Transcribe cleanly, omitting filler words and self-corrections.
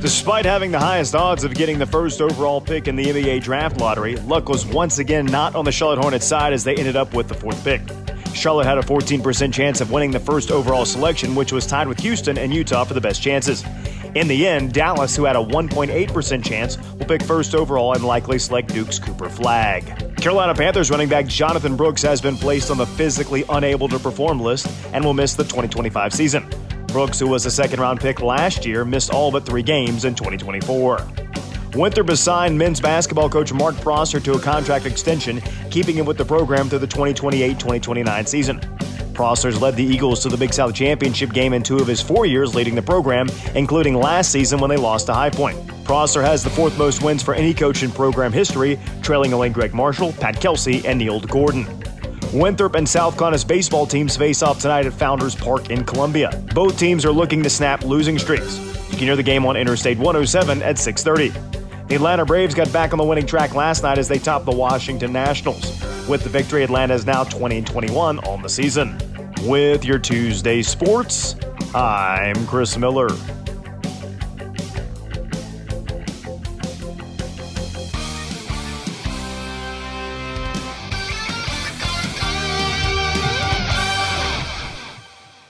Despite having the highest odds of getting the first overall pick in the NBA draft lottery, luck was once again not on the Charlotte Hornets side as they ended up with the fourth pick. Charlotte had a 14% chance of winning the first overall selection, which was tied with Houston and Utah for the best chances. In the end, Dallas, who had a 1.8% chance, will pick first overall and likely select Duke's Cooper Flagg. Carolina Panthers running back Jonathan Brooks has been placed on the physically unable to perform list and will miss the 2025 season. Brooks, who was a second-round pick last year, missed all but 3 games in 2024. Winthrop has signed men's basketball coach Mark Prosser to a contract extension, keeping him with the program through the 2028-2029 season. Prosser's led the Eagles to the Big South Championship game in 2 of his 4 years leading the program, including last season when they lost to High Point. Prosser has the 4th most wins for any coach in program history, trailing only Greg Marshall, Pat Kelsey, and Neil Gordon. Winthrop and South Connors baseball teams face off tonight at Founders Park in Columbia. Both teams are looking to snap losing streaks. You can hear the game on Interstate 107 at 6:30. The Atlanta Braves got back on the winning track last night as they topped the Washington Nationals. With the victory, Atlanta is now 20-21 on the season. With your Tuesday sports, I'm Chris Miller.